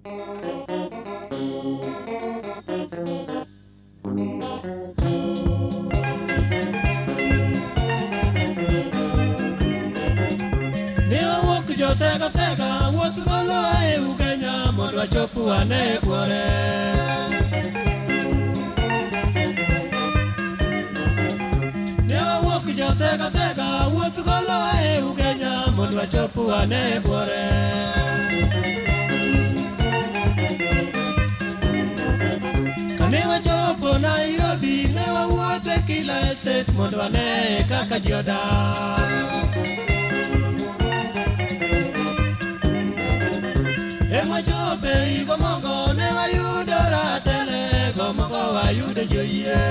Sega sega, what golo e Ugenya, mondo chopu ane bore. Never walk jo sega sega, what golo e Ugenya, mondo chopu ane bore. Kanewa chopo Nairobi, never walk the killer estate, mondo ane kaka joda. Jobe igo mongo ne ayudora tele go mongo ayude joye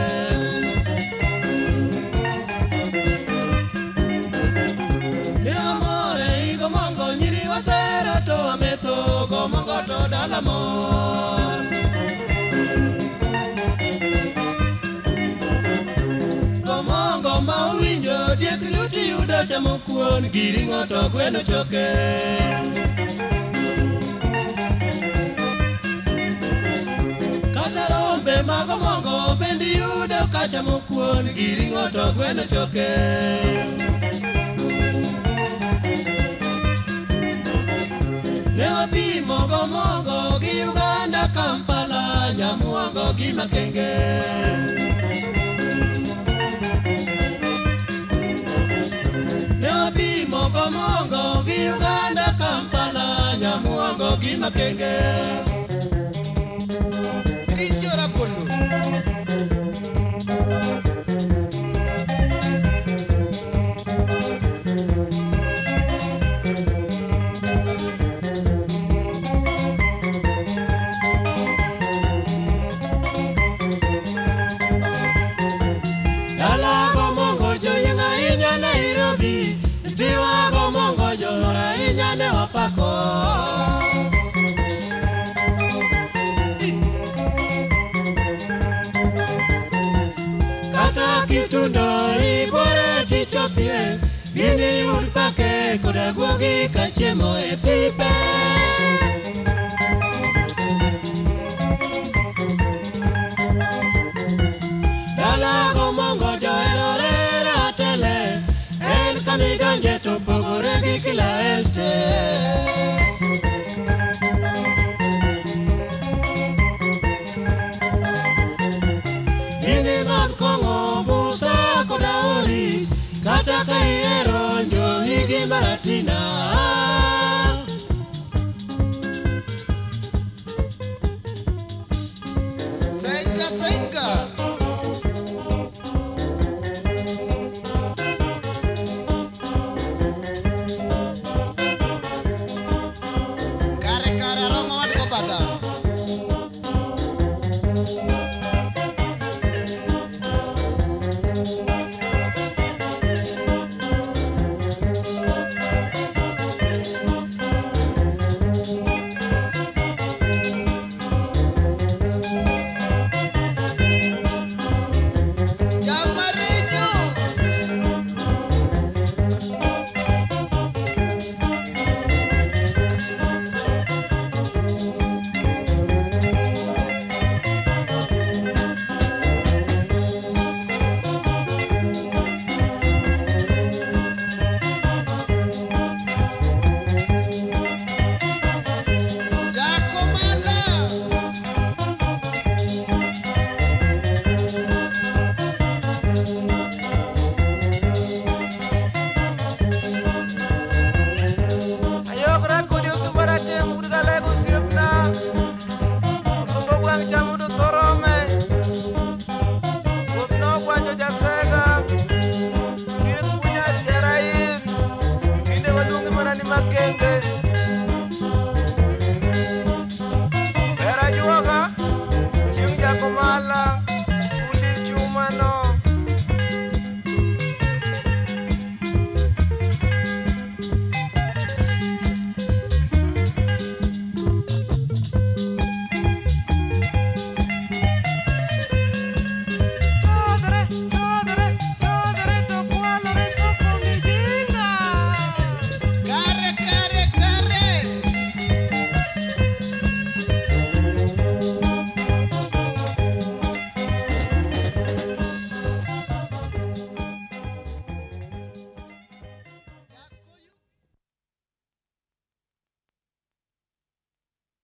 ne amore igo mongo nyiri wasera to ameto go mongo to dalamo go mongo ma winjo diek luti yudo chamo kuon giringo to gweno choke Mago mongo bendi yudo kacha mokuon giringo to gweno choke Ne wapi mongo mongo gi Uganda Kampala nyamuongo gi Makenge Ne wapi mongo mongo gi Uganda Kampala nyamuongo gi Makenge